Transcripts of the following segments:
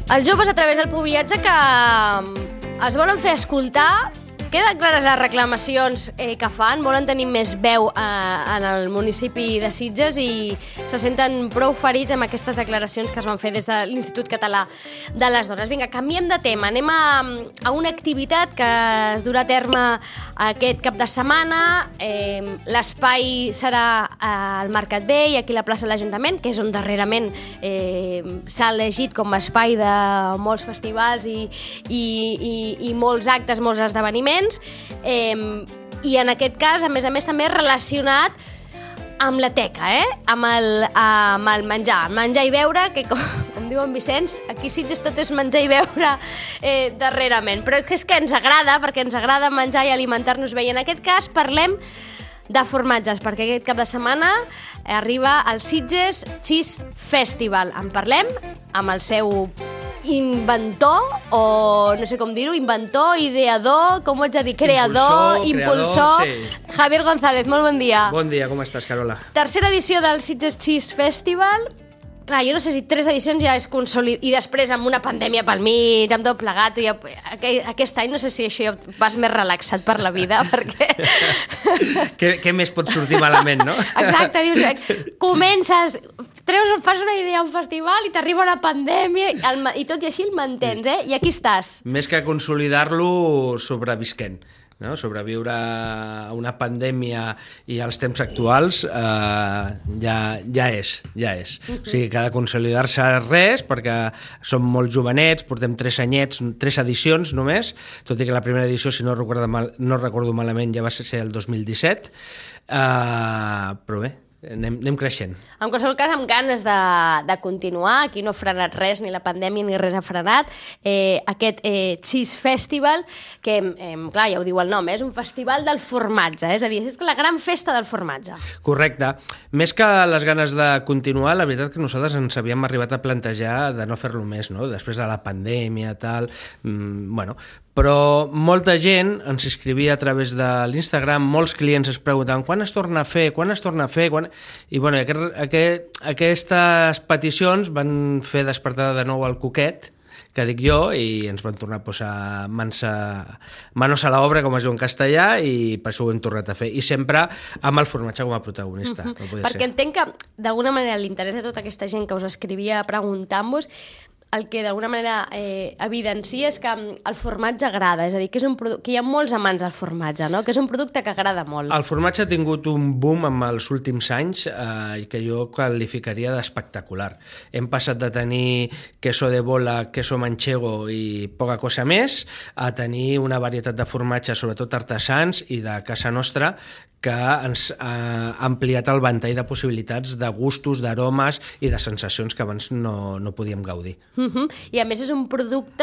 Els joves a través del Pubiatge que es volen fer escoltar. Queden clares les reclamacions que fan, volen tenir més veu en el municipi de Sitges i se senten prou ferits amb aquestes declaracions que es van fer des de l'Institut Català de les Dones. Vinga, canviem de tema, anem a una activitat que es durà a terme aquest cap de setmana. L'espai serà al Mercat Vell, aquí a la plaça de l'Ajuntament, que és on darrerament s'ha elegit com a espai de molts festivals i molts actes, molts esdeveniments. I en aquest cas, a més, també relacionat amb la teca, amb el menjar i beure, que com diu en Vicenç, aquí a Sitges tot és menjar i beure darrerament, però és que ens agrada, perquè ens agrada menjar i alimentar-nos bé, i en aquest cas parlem de formatges, perquè aquest cap de setmana arriba el Sitges Cheese Festival. En parlem amb el seu inventor, o no sé com dir-ho, inventor, ideador, com ho haig de dir, creador, impulsor, sí. Javier González, molt bon dia. Bon dia, com estàs, Carola? Tercera edició del Sitges Cheese Festival. Clar, jo no sé si 3 edicions ja és consolidat, i després amb una pandèmia pel mig, amb tot plegat, aquest any no sé si això ja vas més relaxat per la vida, perquè... Què més pot sortir malament, no? Exacte, dius, comences... fas una idea a un festival i t'arriba la pandèmia i tot i així el mantens, I aquí estàs. Més que consolidar-lo, sobrevisquent. No? Sobreviure a una pandèmia i als temps actuals ja és. O sigui, que ha de consolidar-se res, perquè som molt jovenets, portem 3 anyets, 3 edicions només, tot i que la primera edició, si no recordo malament, ja va ser el 2017, però bé, anem creixent. En qualsevol cas, amb ganes de continuar, aquí no ha frenat res, ni la pandèmia ni res ha frenat, aquest Cheese Festival, que, clar, ja ho diu el nom, és un festival del formatge, és a dir, és la gran festa del formatge. Correcte. Més que les ganes de continuar, la veritat que nosaltres ens havíem arribat a plantejar de no fer-lo més, no? Després de la pandèmia, tal, bueno... Però molta gent ens escrivia a través de l'Instagram, molts clients es preguntaven quan es torna a fer? I bueno, aquestes peticions van fer despertar de nou el coquet, que dic jo, i ens van tornar a posar manos a l'obra, com es diu en castellà, i per això ho hem tornat a fer. I sempre amb el formatge com a protagonista. Perquè entenc que, d'alguna manera, l'interès de tota aquesta gent que us escrivia preguntant-vos, el que d'alguna manera evidencia és que el formatge agrada, és a dir, que hi ha molts amants del formatge, no? Que és un producte que agrada molt. El formatge ha tingut un boom en els últims anys que jo qualificaria d'espectacular. Hem passat de tenir queso de bola, queso manchego i poca cosa més, a tenir una varietat de formatges, sobretot artesans i de casa nostra, que ens ha ampliat el ventall de possibilitats de gustos, d'aromes i de sensacions que abans no podíem gaudir. I a més és un producte,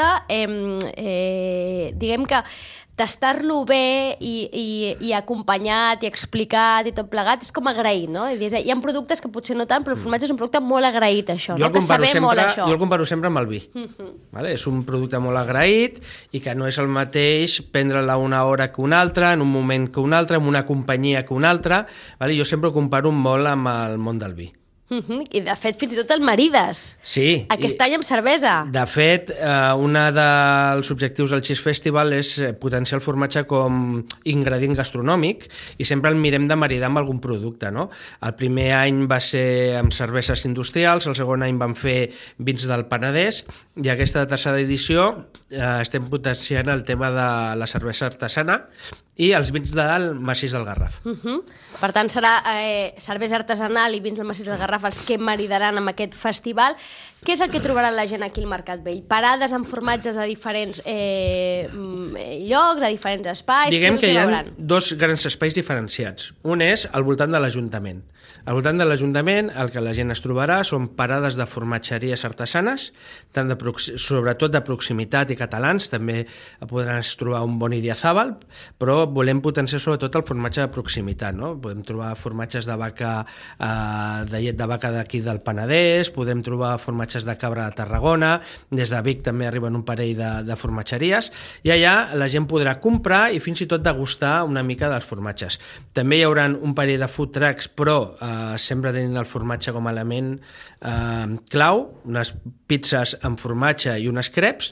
diguem que tastar-lo bé i acompanyat i explicat i tot plegat és com agraït, no? Hi ha productes que potser no tant, però el formatge és un producte molt agraït, això, no? Que sabem molt això. Jo el comparo sempre amb el vi. És un producte molt agraït i que no és el mateix prendre-la una hora que una altra, en un moment que una altra, amb una companyia que una altra. Jo sempre ho comparo molt amb el món del vi. I de fet fins i tot el marides. Sí. Aquest any amb cervesa. De fet, un dels objectius del Cheese Festival és potenciar el formatge com ingredient gastronòmic i sempre el mirem de maridar amb algun producte, no? El primer any va ser amb cerveses industrials, el segon any vam fer vins del Penedès i aquesta tercera edició estem potenciant el tema de la cervesa artesana i els vins del Massís del Garraf. Per tant, serà cervesa artesanal i vins del Massís del Garraf els que maridaran amb aquest festival. Què és el que trobarà la gent aquí al Mercat Vell? Parades amb formatges a diferents llocs, a diferents espais? Diguem que hi ha 2 grans espais diferenciats. Un és al voltant de l'Ajuntament. Al voltant de l'Ajuntament el que la gent es trobarà són parades de formatgeries artesanes, sobretot de proximitat i catalans, també podran trobar un bon Idiazábal, però volem potenciar sobretot el formatge de proximitat, no? Podem trobar formatges de vaca, de llet de de vaca d'aquí del Penedès, podem trobar formatges de cabra de Tarragona, des de Vic també arriben un parell de formatgeries, i allà la gent podrà comprar i fins i tot degustar una mica dels formatges. També hi haurà un parell de food trucks, però sempre tenint el formatge com a element clau, unes pizzas amb formatge i unes creps,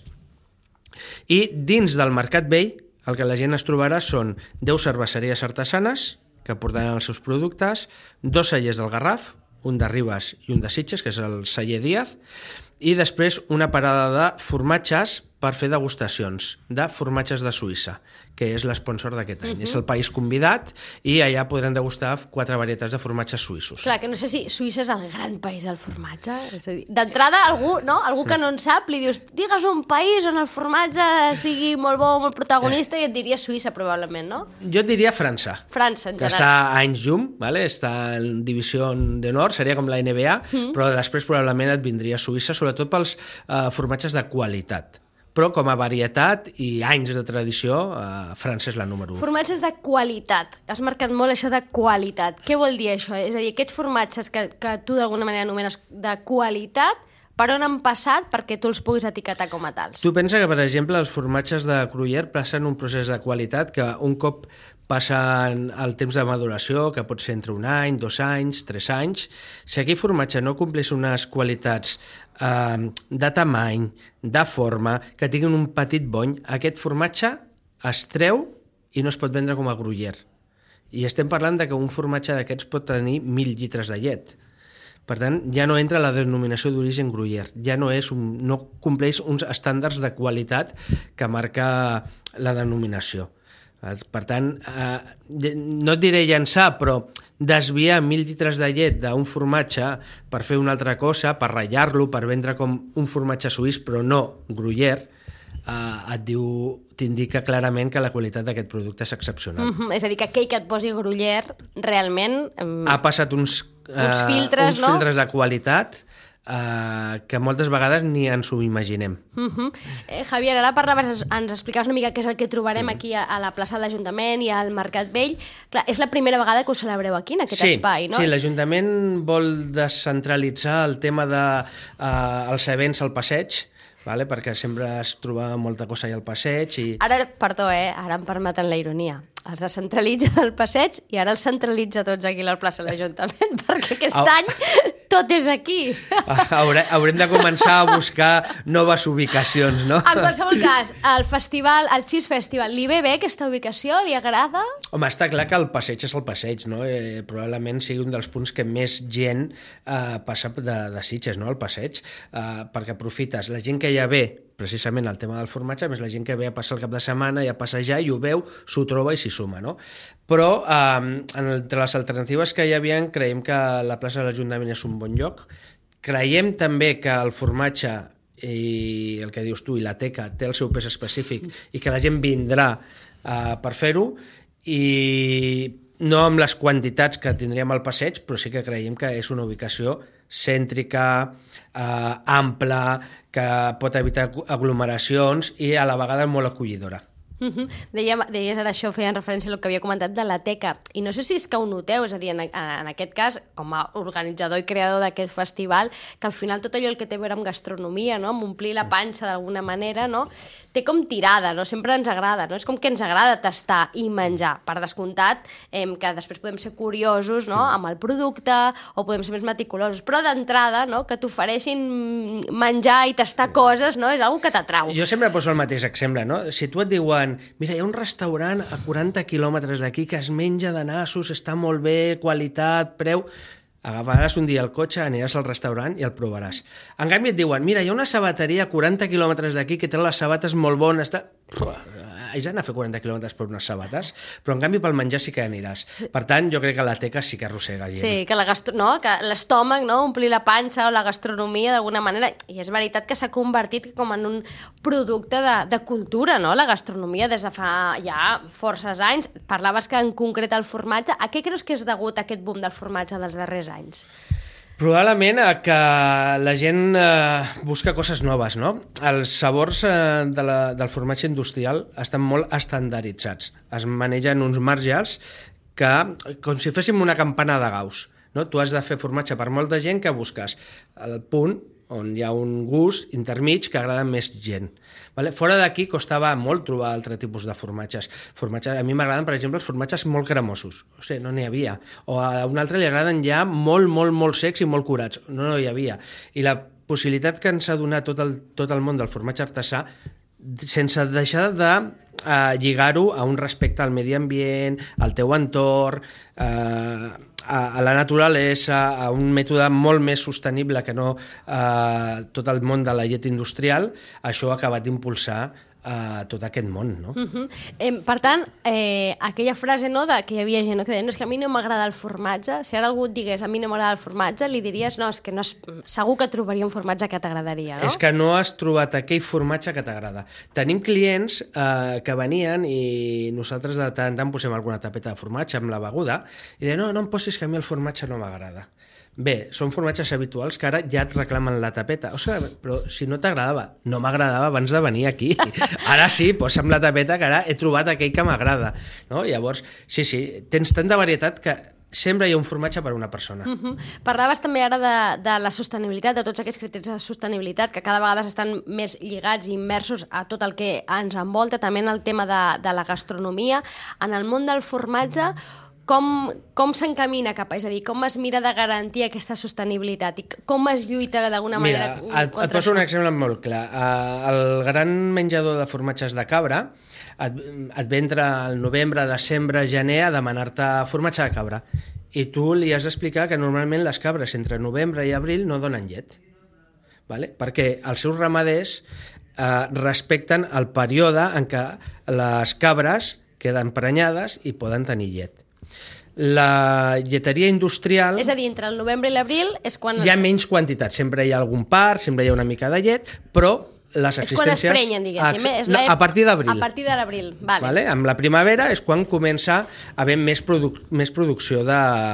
i dins del Mercat Vell el que la gent es trobarà són 10 cerveseries artesanes que portaran els seus productes, 2 cellers del Garraf, un de Ribes i un de Sitges, que és el celler Díaz, i després una parada de formatges per fer degustacions de formatges de Suïssa, que és l'esponsor d'aquest any. És el país convidat i allà podran degustar 4 varietats de formatges suïssos. Clar, que no sé si Suïssa és el gran país del formatge. És a dir, d'entrada, algú que no en sap, li dius, digues un país on el formatge sigui molt bo, molt protagonista, i et diria Suïssa, probablement, no? Jo et diria França. França, en que general. està a anys llum, ¿vale? Està en divisió d'honor, seria com la NBA, però després probablement et vindria Suïssa, sobretot pels formatges de qualitat. Però com a varietat i anys de tradició, França és la número 1. Formatges de qualitat. Has marcat molt això de qualitat. Què vol dir això? És a dir, aquests formatges que tu d'alguna manera anomenes de qualitat, per on han passat perquè tu els puguis etiquetar com a tals? Tu pensa que, per exemple, els formatges de Gruyère passen un procés de qualitat que un cop passen el temps de maduració, que pot ser entre 1 any, 2 anys, 3 anys. Si aquell formatge no compleix unes qualitats de tamany, de forma, que tinguin un petit bony, aquest formatge es treu i no es pot vendre com a Gruyère. I estem parlant de que un formatge d'aquests pot tenir 1.000 litres de llet. Per tant, ja no entra la denominació d'origen Gruyère, ja no compleix uns estàndards de qualitat que marca la denominació. Per tant, no et diré llançar, però desviar 1.000 litres de llet d'un formatge per fer una altra cosa, per ratllar-lo, per vendre com un formatge suís, però no Gruyère, t'indica clarament que la qualitat d'aquest producte és excepcional. És a dir, que aquell que et posi Gruyère realment... Ha passat uns filtres, no? Filtres de qualitat que moltes vegades ni ens ho imaginem. Javier, ara parlaves, ens explicaves una mica què és el que trobarem aquí a la plaça de l'Ajuntament i al Mercat Vell. Clar, és la primera vegada que ho celebreu aquí, en aquest espai, no? Sí, l'Ajuntament vol descentralitzar el tema dels events al passeig, vale? Perquè sempre es troba molta cosa allà al passeig. Ara, perdó, ara em permeten la ironia. Els descentralitza del passeig i ara els centralitza tots aquí a la plaça de l'Ajuntament, perquè aquest any tot és aquí. Haurem de començar a buscar noves ubicacions, no? En qualsevol cas, el Cheese Festival, li ve bé aquesta ubicació? Li agrada? Home, està clar que el passeig és el passeig, no? Probablement sigui un dels punts que més gent passa de Sitges, no? El passeig, perquè aprofites la gent que ja ve precisament el tema del formatge, més la gent que ve a passar el cap de setmana i a passejar i ho veu, s'ho troba i s'hi suma, no? Però entre les alternatives que hi havia, creiem que la plaça de l'Ajuntament és un bon lloc. Creiem també que el formatge i el que dius tu i la teca té el seu pes específic i que la gent vindrà per fer-ho, i no amb les quantitats que tindríem al passeig, però sí que creiem que és una ubicació cèntrica, ampla, que pot evitar aglomeracions i a la vegada molt acollidora. Deies ara això, feien referència al que havia comentat de la teca, i no sé si és que ho noteu, és a dir, en aquest cas, com a organitzador i creador d'aquest festival, que al final tot allò que té a veure amb gastronomia, no? Amb omplir la panxa d'alguna manera, no? Té com tirada, no? Sempre ens agrada, no? És com que ens agrada tastar i menjar, per descomptat, que després podem ser curiosos, no? Amb el producte, o podem ser més meticulosos, però d'entrada, no? Que t'ofereixin menjar i tastar coses, no? És algo que t'atrau. Jo sempre poso el mateix exemple, no? Si tu et diuen, mira, hi ha un restaurant a 40 quilòmetres d'aquí que es menja de nassos, està molt bé, qualitat, preu... Agafaràs un dia el cotxe, aniràs al restaurant i el provaràs. En canvi et diuen, mira, hi ha una sabateria a 40 quilòmetres d'aquí que té les sabates molt bones, haig d'anar a fer 40 quilòmetres per unes sabates, però en canvi pel menjar sí que aniràs. Per tant, jo crec que la teca sí que arrossega gent. Sí, que l'estómac, no? Omplir la panxa o la gastronomia d'alguna manera, i és veritat que s'ha convertit com en un producte de cultura, no? La gastronomia des de fa ja forces anys. Parlaves que en concret el formatge, a què creus que és degut aquest boom del formatge dels darrers anys? Probablement que la gent busca coses noves, no? Els sabors del formatge industrial estan molt estandarditzats. Es manegen uns marges que, com si féssim una campana de Gauss, no? Tu has de fer formatge per molta gent que busques el punt on hi ha un gust intermig que agrada més gent. Vale? Fora d'aquí costava molt trobar altre tipus de formatges. A mi m'agraden, per exemple, els formatges molt cremosos. O sigui, no n'hi havia. O a un altre li agraden ja molt secs i molt curats. No hi havia. I la possibilitat que ens ha donat tot el món del formatge artesà, sense deixar de lligar-ho a un respecte al medi ambient, al teu entorn, a la naturalesa, a un mètode molt més sostenible que no tot el món de la llet industrial, això ha acabat d'impulsar tot aquest món, no? Per tant, aquella frase, no, que hi havia gent que deia, no, és que a mi no m'agrada el formatge, si ara algú et digués a mi no m'agrada el formatge, li diries, no, és que segur que trobaria un formatge que t'agradaria, no? És que no has trobat aquell formatge que t'agrada. Tenim clients que venien i nosaltres de tant en tant posem alguna tapeta de formatge amb la beguda i deien, no em posis que a mi el formatge no m'agrada. Bé, són formatges habituals que ara ja et reclamen la tapeta. O sigui, però si no t'agradava, no m'agradava abans de venir aquí. Ara sí, posa'm la tapeta que ara he trobat aquell que m'agrada. No? Llavors, sí, tens tanta varietat que sempre hi ha un formatge per a una persona. Parlaves també ara de la sostenibilitat, de tots aquests criteris de sostenibilitat, que cada vegada estan més lligats i immersos a tot el que ens envolta, també en el tema de la gastronomia. En el món del formatge, com s'encamina cap a... És a dir, com es mira de garantir aquesta sostenibilitat i com es lluita d'alguna manera contra això? Mira, et poso un exemple molt clar. El gran menjador de formatges de cabra et ve entre el novembre, desembre, gener a demanar-te formatge de cabra. I tu li has d'explicar que normalment les cabres entre novembre i abril no donen llet. Vale? Perquè els seus ramaders respecten el període en què les cabres queden prenyades i poden tenir llet. La lleteria industrial... És a dir, entre el novembre i l'abril és quan... Hi ha menys quantitat, sempre hi ha algun part, sempre hi ha una mica de llet, però les existències... És quan es prenyen, diguéssim. No, a partir d'abril. A partir de l'abril, vale. Amb la primavera és quan comença a haver més producció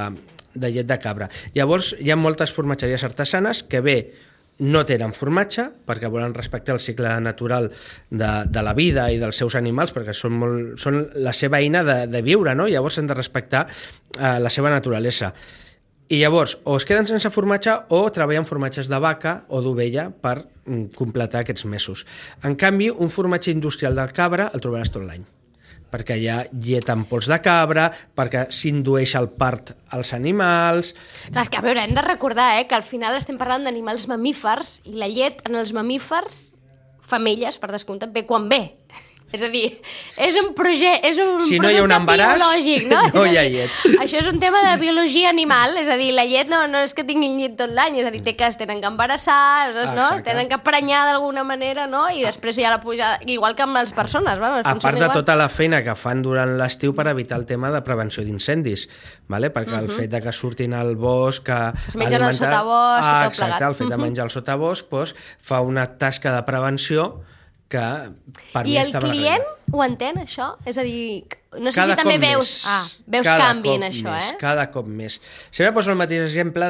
de llet de cabra. Llavors, hi ha moltes formatgeries artesanes que no tenen formatge perquè volen respectar el cicle natural de la vida i dels seus animals, perquè són la seva eina de viure, no? Llavors han de respectar la seva naturalesa. I llavors o es queden sense formatge o treballen formatges de vaca o d'ovella per completar aquests mesos. En canvi, un formatge industrial del cabra el trobaràs tot l'any, perquè hi ha llet en pols de cabra, perquè s'indueix el part als animals... Clar, és que a veure, hem de recordar que al final estem parlant d'animals mamífers i la llet en els mamífers, femelles, per descomptat, ve quan ve. És a dir, és un si no hi ha un embaràs, biològic, no? No hi ha llet. Això és un tema de biologia animal, és a dir, la llet no és que tinguin llet tot l'any, és a dir, es tenen que embarassar, no? Es tenen que prenyar d'alguna manera, no? I després hi ha la pujada, igual que amb les persones, a part de tota la feina que fan durant l'estiu per evitar el tema de prevenció d'incendis, perquè el fet de que surtin al bosc, es mengen al sotabosc, tot plegat. Exacte, el fet de menjar al sotabosc fa una tasca de prevenció que per mi estava I el client ho entén, això? És a dir, no sé si també veus canvi en això, Cada cop més. Sempre poso el mateix exemple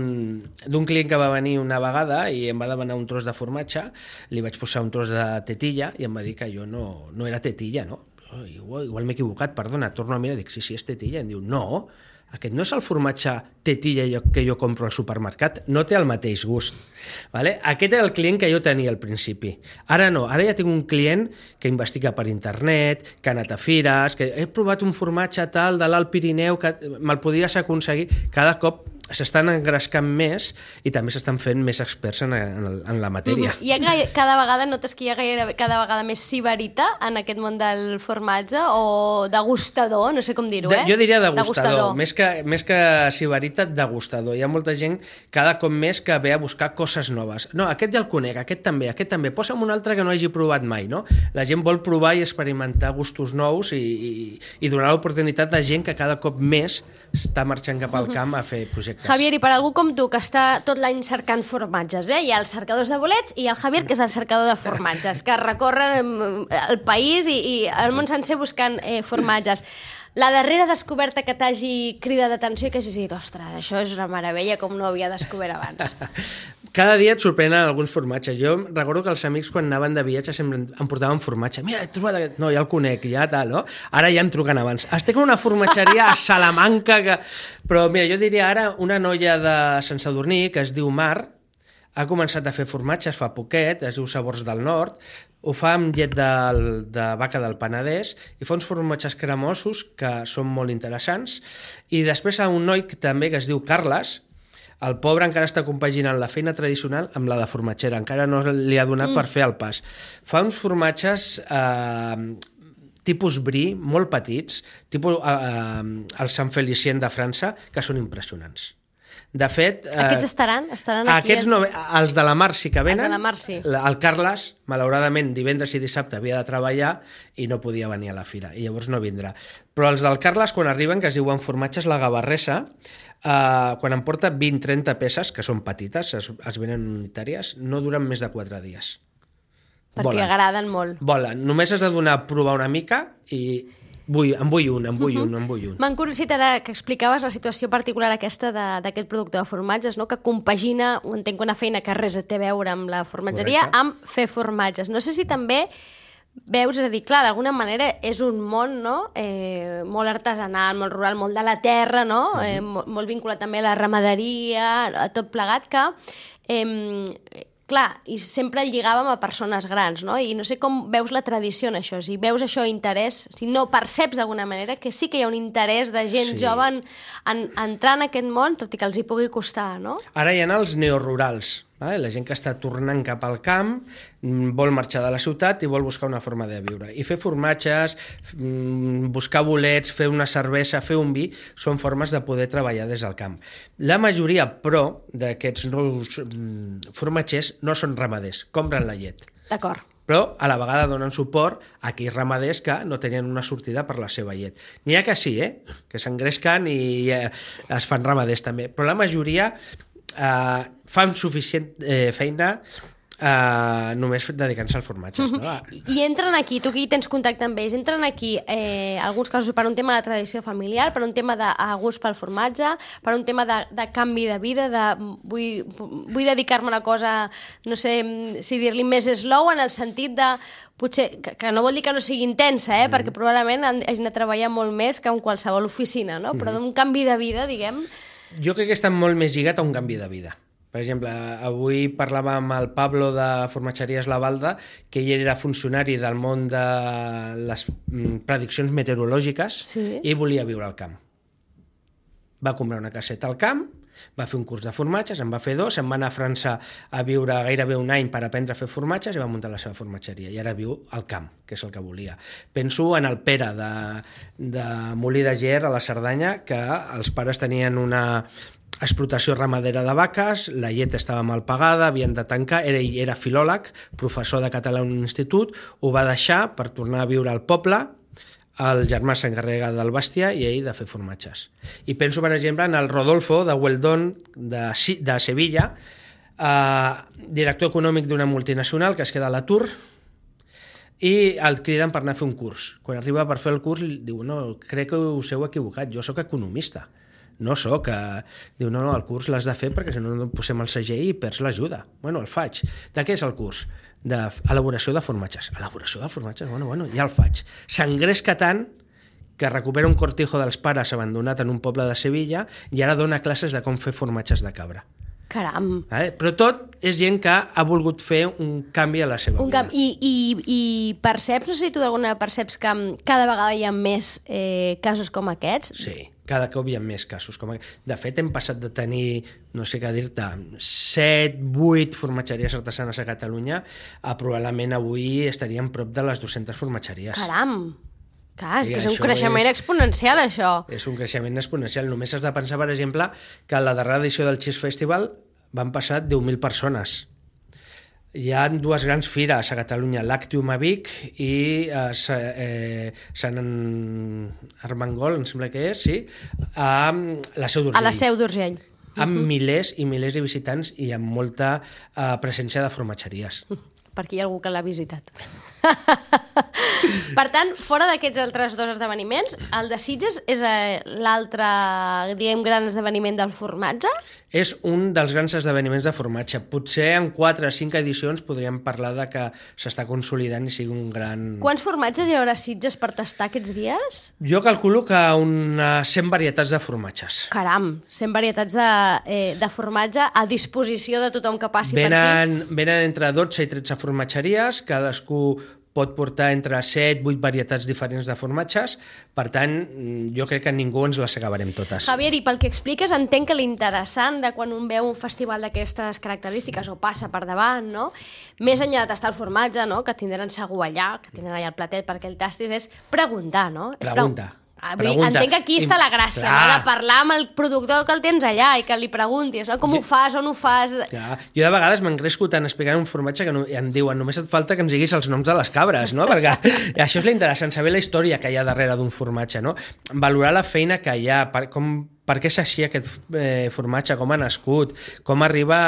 d'un client que va venir una vegada i em va demanar un tros de formatge, li vaig posar un tros de tetilla i em va dir que jo no era tetilla, no? Igual m'he equivocat, perdona, torno a mirar i dic, sí, és tetilla. Em diu, no, aquest no és el formatge tetilla que jo compro al supermercat, no té el mateix gust. Vale? Aquest era el client que jo tenia al principi. Ara no, ara ja tinc un client que investiga per internet, que ha anat a fires, que he provat un formatge tal de l'Alt Pirineu, que me'l podries aconseguir. Cada cop s'estan engrescant més i també s'estan fent més experts en la matèria. Cada vegada notes que hi ha cada vegada més sibarita en aquest món del formatge o degustador, no sé com dir-ho, Jo diria degustador. Més que sibarita, degustador. Hi ha molta gent cada cop més que ve a buscar coses noves. No, aquest ja el conec, aquest també. Posa'm un altre que no hagi provat mai, no? La gent vol provar i experimentar gustos nous i donar l'oportunitat a gent que cada cop més està marxant cap al camp a fer projectes. Javier, i per algú com tu, que està tot l'any cercant formatges, hi ha els cercadors de bolets i el Javier, que és el cercador de formatges, que recorren el país i el món sencer buscant formatges. La darrera descoberta que t'hagi cridat l'atenció i que hagis dit, ostres, això és una meravella com no havia descobert abans. Cada dia et sorprenen alguns formatges. Jo recordo que els amics quan anaven de viatge sempre em portaven formatge. Mira, he trobat aquest... No, ja el conec, ja tal, no? Ara ja em truquen abans. Estic en una formatgeria a Salamanca que... Però mira, jo diria ara una noia de Sant Sadurní que es diu Mar, ha començat a fer formatges fa poquet, es diu Sabors del Nord, ho fa amb llet de vaca del Penedès i fa uns formatges cremosos que són molt interessants. I després hi ha un noi també que es diu Carles. El pobre encara està compaginant la feina tradicional amb la de formatgera, encara no li ha donat per fer el pas. Fa uns formatges tipus brie, molt petits, tipus el Sant Felicien de França, que són impressionants. De fet... Aquests estaran aquí? Aquests no, els de la Mar sí que venen. Els de la Mar sí. El Carles, malauradament, divendres i dissabte havia de treballar i no podia venir a la fira, i llavors no vindrà. Però els del Carles, quan arriben, que es diuen formatges La Gavarresa, quan em porta 20-30 peces, que són petites, es venen unitàries, no duren més de 4 dies. Perquè agraden molt. Volen. Només has de donar a provar una mica i... En vull un. M'han curiositat ara que explicaves la situació particular aquesta d'aquest productor de formatges, no? Que compagina, entenc, una feina que res té a veure amb la formatgeria, amb fer formatges. No sé si també veus, és a dir, clar, d'alguna manera és un món, no? Molt artesanal, molt rural, molt de la terra, no? Molt vinculat també a la ramaderia, a tot plegat, que... Clar, i sempre el lligàvem a persones grans, no? I no sé com veus la tradició en això, si veus això interès, si no perceps d'alguna manera que sí que hi ha un interès de gent jove en entrar en aquest món, tot i que els hi pugui costar, no? Ara hi ha els neorurals, la gent que està tornant cap al camp, vol marxar de la ciutat i vol buscar una forma de viure. I fer formatges, buscar bolets, fer una cervesa, fer un vi, són formes de poder treballar des del camp. La majoria, però, d'aquests nous formatgers no són ramaders, compren la llet. D'acord. Però a la vegada donen suport a aquells ramaders que no tenien una sortida per la seva llet. N'hi ha que sí, que s'engresquen i es fan ramaders també, però la majoria fan suficient feina només dedicant-se al formatge. No? I entren aquí, tu que hi tens contacte amb ells, entren aquí alguns casos per un tema de tradició familiar, per un tema de gust pel formatge, per un tema de canvi de vida, de vull dedicar-me a una cosa, no sé si dir-li més slow, en el sentit de potser, que no vol dir que no sigui intensa, perquè probablement hagin de treballar molt més que en qualsevol oficina, no? Però d'un canvi de vida, diguem... Jo crec que està molt més lligat a un canvi de vida. Per exemple, avui parlava amb el Pablo de Formatgeries La Balda, que ell era funcionari del món de les prediccions meteorològiques i volia viure al camp. Va comprar una caseta al camp, va fer un curs de formatges, en va fer 2, se'n va anar a França a viure gairebé un any per aprendre a fer formatges i va muntar la seva formatgeria. I ara viu al camp, que és el que volia. Penso en el Pere de Molí de Ger, a la Cerdanya, que els pares tenien una explotació ramadera de vaques, la llet estava mal pagada, havien de tancar, ell era filòleg, professor de català en un institut, ho va deixar per tornar a viure al poble. El germà s'encarrega del bestiar i ell de fer formatges. I penso, per exemple, en el Rodolfo de Weldon de Sevilla, director econòmic d'una multinacional que es queda a l'atur i el criden per anar a fer un curs. Quan arriba per fer el curs diu, no, crec que us heu equivocat, jo sóc economista. No sóc... Diu, no, el curs l'has de fer perquè si no posem el segell i perds l'ajuda. Bueno, el faig. De què és el curs? D'elaboració de formatges. Elaboració de formatges? Bueno, ja el faig. S'engresca tant que recupera un cortijo dels pares abandonat en un poble de Sevilla i ara dona classes de com fer formatges de cabra. Caram! Però tot és gent que ha volgut fer un canvi a la seva vida. I perceps, no sé si tu d'alguna perceps que cada vegada hi ha més casos com aquests? Sí, cada cop hi ha més casos com aquests. De fet, hem passat de tenir, no sé què dir-te, 7, 8 formatgeries artesanes a Catalunya a probablement avui estaríem prop de les 200 formatgeries. Caram! Clar, és que és un creixement exponencial, això. És un creixement exponencial. Només has de pensar, per exemple, que a la darrera edició del Cheese Festival van passar 10.000 persones. Hi ha 2 grans fires a Catalunya, l'Actium a Vic i Sant Armengol, em sembla que és, sí, a la Seu d'Urgell. A la Seu d'Urgell. Amb milers i milers de visitants i amb molta presència de formatgeries. Perquè hi ha algú que l'ha visitat. Per tant, fora d'aquests altres dos esdeveniments, el de Sitges és l'altre, diguem, gran esdeveniment del formatge? És un dels grans esdeveniments de formatge. Potser en 4 o 5 edicions podríem parlar de que s'està consolidant i sigui un gran... Quants formatges hi haurà a Sitges per tastar aquests dies? Jo calculo que unes 100 varietats de formatges. Caram, 100 varietats de formatge a disposició de tothom que passi per aquí. Venen entre 12 i 13 formatgeries, cadascú pot portar entre 7 i 8 varietats diferents de formatges, per tant, jo crec que ningú ens les acabarem totes. Javier, i pel que expliques, entenc que l'interessant de quan un veu un festival d'aquestes característiques o passa per davant, no? Més enllà de tastar el formatge, no? Que tindran segur allà, que tindran allà el platet perquè el tastis, és preguntar, no? Pregunta. Entenc que aquí està la gràcia, no? De parlar amb el productor que el tens allà i que li preguntis, no? Com ho fas, on ho fas... Clar. Jo de vegades m'engresco tant explicant un formatge que em diuen només et falta que ens diguis els noms de les cabres, no? Perquè això és l'interessant, saber la història que hi ha darrere d'un formatge, no? Valorar la feina que hi ha, per què és així aquest formatge, com ha nascut, com arriba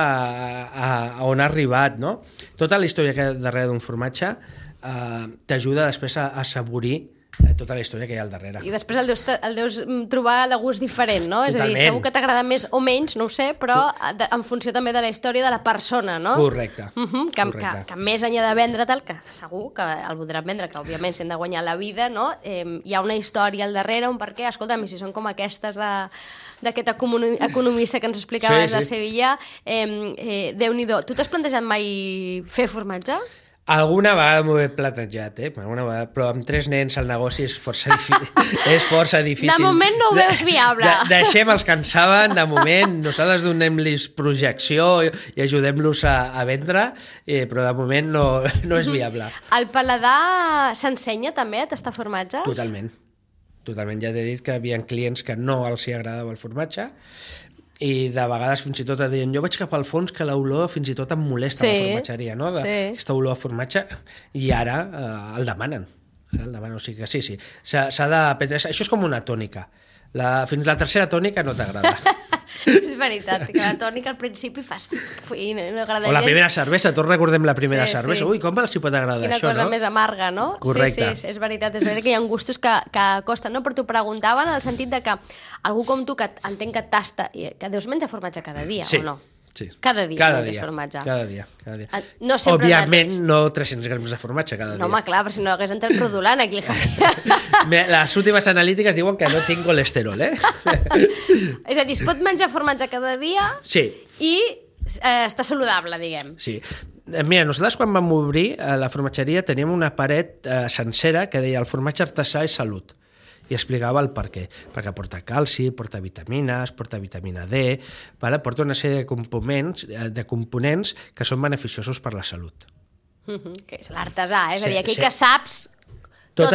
a on ha arribat, no? Tota la història que hi ha darrere d'un formatge t'ajuda després a assaborir tota la història que hi ha al darrere. I després el deus trobar de gust diferent, no? Totalment. És a dir, segur que t'agrada més o menys, no ho sé, però en funció també de la història de la persona, no? Correcte. Que més enllà de vendre-te'l, que segur que el voldran vendre, que òbviament si hem de guanyar la vida, no? Hi ha una història al darrere, un per què. Escolta'm, i si són com aquestes d'aquest economista que ens explicaves de Sevilla, Déu-n'hi-do. Tu t'has plantejat mai fer formatge? Alguna vegada m'ho he plantejat, alguna vegada, però amb 3 nens el negoci és força difícil. De moment no ho veus viable. Deixem els que en saben, de moment, nosaltres donem-los projecció i ajudem-los a vendre, però de moment no és viable. El paladar s'ensenya també a tastar formatges? Totalment. Ja t'he dit que hi havia clients que no els hi agradava el formatge, i de vegades fins i tot et diuen jo vaig cap al fons que l'olor fins i tot em molesta la formatgeria, no? Aquesta olor a formatge, i ara el demanen. O sigui que sí. S'ha d'aprendre. Això és com una tònica. Fins la tercera tònica no t'agrada. És veritat, que la tònica al principi fas... no agrada o la primera cervesa, tots recordem la primera cervesa. Ui, com els hi pot agradar això, no? Quina cosa més amarga, no? Correcte. Sí, és veritat que hi ha gustos que costen, no? Però t'ho preguntaven en el sentit de que algú com tu, que entenc que tasta, que deus menjar formatge cada dia, o no? Sí. Cada dia menges formatge. Cada dia. No sempre òbviament, no 300 grams de formatge cada dia. No, home, clar, però si no hagués entrat rodolant aquí. Les últimes analítiques diuen que no tinc colesterol, És a dir, es pot menjar formatge cada dia i està saludable, diguem. Sí. Mira, nosaltres quan vam obrir la formatgeria teníem una paret sencera que deia el formatge artesà és salut. I explicava el per què. Perquè porta calci, porta vitamines, porta vitamina D, porta una sèrie de components que són beneficiosos per la salut. Que és l'artesà, és a dir, aquell que saps tot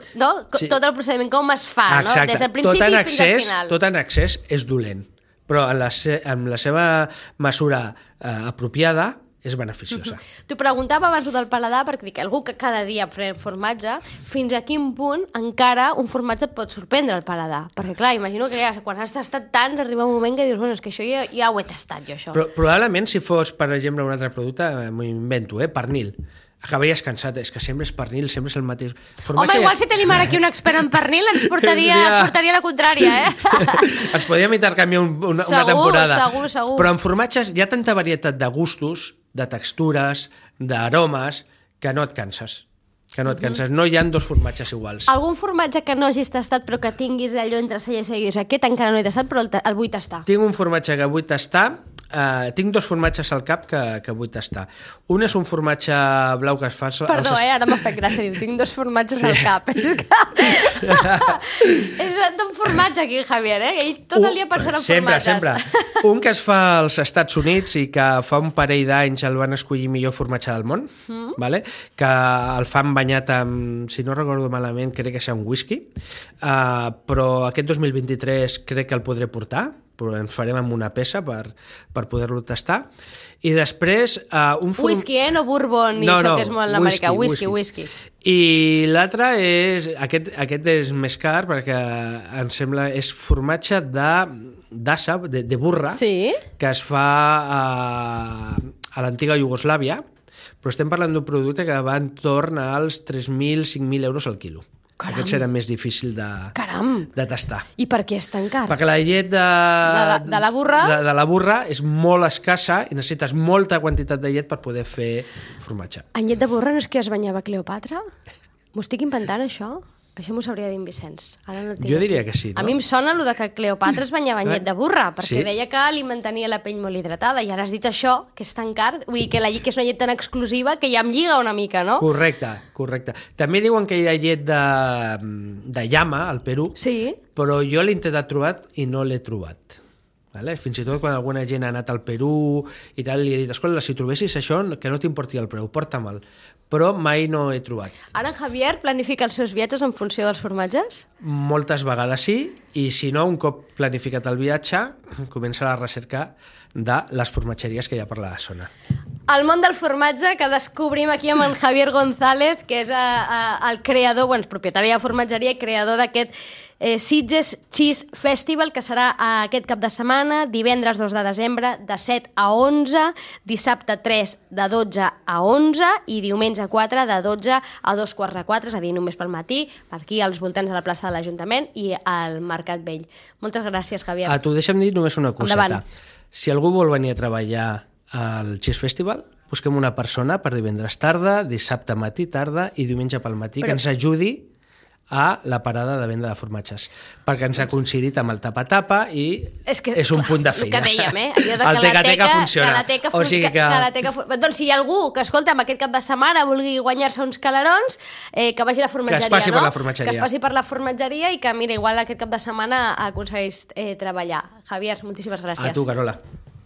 el procediment, com es fa, no? Des del principi fins al final. Tot en excés és dolent, però en la seva mesura apropiada és beneficiosa. T'ho preguntava abans del paladar perquè dic, algú que cada dia pren formatge, fins a quin punt encara un formatge et pot sorprendre el paladar? Perquè clar, imagino que quan has tastat tant arriba un moment que dius, bueno, és que això ja ho he tastat jo, això. Però probablement si fos, per exemple, un altre producte, m'ho invento, pernil, acabaries cansat, és que sempre és pernil, sempre és el mateix. Home, igual si tenim ara aquí un expert en pernil ens portaria la contrària, Ens podíem intercanviar una temporada. Segur. Però en formatges hi ha tanta varietat de gustos, de textures, d'aromes, que no et canses. No hi ha 2 formatges iguals. Algun formatge que no hagis tastat però que tinguis allò entre cella i cella i dius, aquest encara no he tastat però el vull tastar? Tinc un formatge que vull tastar. Tinc 2 formatges al cap que vull tastar. Un és un formatge blau que es fa... Perdó, ara m'ha fet gràcia, diu, tinc 2 formatges al cap. És que... és un formatge aquí, Javier, Ell tot el dia pensant en formatges. Sempre. Un que es fa als Estats Units i que fa un parell d'anys el van escollir millor formatge del món, que el fan banyat amb, si no recordo malament, crec que és un whisky, però aquest 2023 crec que el podré portar, però ens farem amb una peça per poder-lo tastar. I després... Whisky, no bourbon, això que és molt en Amèrica. Whisky. I l'altre és... Aquest és més car perquè em sembla... És formatge d'assa, de burra, que es fa a l'antiga Iugoslàvia, però estem parlant d'un producte que va entorn als 3.000, 5.000 euros al quilo. Caram. Aquest serà més difícil de tastar. I per què és tan car? Perquè la llet de la burra? De la burra és molt escassa i necessites molta quantitat de llet per poder fer formatge. En llet de burra no és que es banyava Cleopatra? M'ho estic inventant, això? Això m'ho sabria dir en Vicenç. Ara no Jo diria que sí, no? A mi em sona el que Cleopatra es banyava en llet de burra, perquè Sí? deia que li mantenia la pell molt hidratada, i ara has dit això, que és tan car, vull dir que la llet que és una llet tan exclusiva que ja em lliga una mica, no? Correcte. També diuen que hi ha llet de llama al Perú, Sí. però jo l'he intentat trobar i no l'he trobat. Vale? Fins i tot quan alguna gent ha anat al Perú i tal, li he dit, escolta, si trobessis això, que no t'importi el preu, porta-me'l. Però mai no he trobat. Ara en Javier planifica els seus viatges en funció dels formatges? Moltes vegades sí, i si no, un cop planificat el viatge, comença la recerca de les formatgeries que hi ha per la zona. El món del formatge que descobrim aquí amb en Javier González, que és el creador, bueno, propietari de formatgeria i creador d'aquest Sitges Cheese Festival, que serà aquest cap de setmana, divendres 2 de desembre, de 7 a 11, dissabte 3 de 12 a 11 i diumenge 4 de 12 a 2:15, és a dir, només pel matí, per aquí als voltants de la plaça de l'Ajuntament i al Mercat Vell. Moltes gràcies, Javier. A tu, deixa'm dir només una coseta. Endavant. Si algú vol venir a treballar al Cheese Festival, busquem una persona per divendres tarda, dissabte matí tarda i diumenge pel matí que ens ajudi a la parada de venda de formatges, perquè ens ha coincidit amb el tapa-tapa i és un punt de feina. El que dèiem, allò de el teca-teca funciona. O sigui que... Doncs si hi ha algú que, escolta'm, aquest cap de setmana vulgui guanyar-se uns calarons, que vagi a la formatgeria, que es passi per la formatgeria. Que es passi per la formatgeria i que, mira, igual aquest cap de setmana aconsegueix treballar. Javier, moltíssimes gràcies. A tu, Carola.